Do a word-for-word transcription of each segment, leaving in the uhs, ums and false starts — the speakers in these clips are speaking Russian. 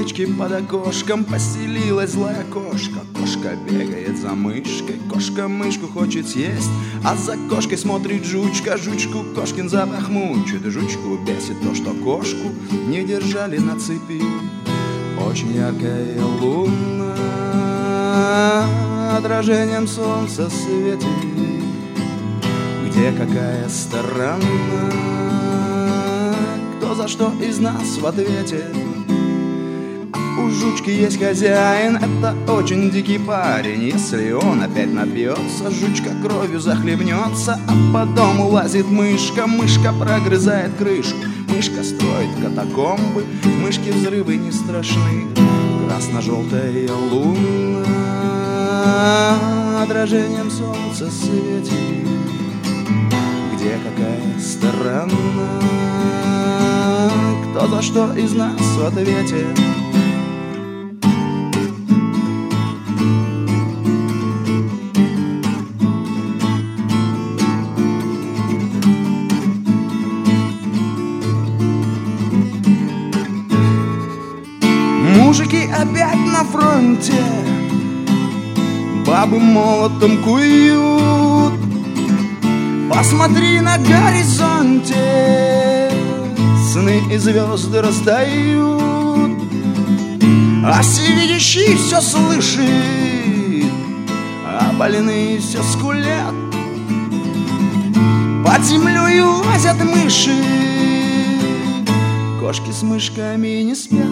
травички под окошком постелилась злая кошка. Кошка бегает за мышкой, кошка мышку хочет съесть, а за кошкой смотрит жучка, жучку кошкин запах мучит. Жучку бесит то, что кошку не держали на цепи. Очень яркая луна отражением солнца светит. Где какая сторона, кто за что из нас в ответе? А у жучки есть хозяин, это очень дикий парень. Если он опять напьется, жучка кровью захлебнется, а по дому лазит мышка, мышка прогрызает крышку. Мышка строит катакомбы, мышки взрывы не страшны. Красно-желтая луна отражением солнца светит. Где какая сторона, кто за что из нас в ответе? Мужики опять на фронте, бабы молотом куют. Посмотри на горизонте, сны и звезды растают, а всевидящий все слышит, а больные все скулят. Под землей лазят мыши, кошки с мышками не спят.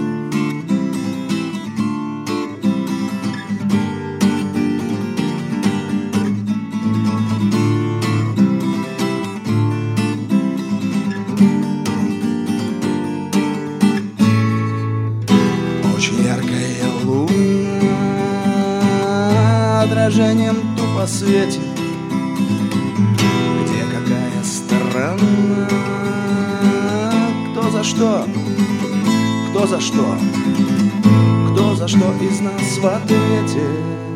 Яркая луна отражением тупо светит. Где какая сторона, кто за что, кто за что, кто за что из нас в ответе?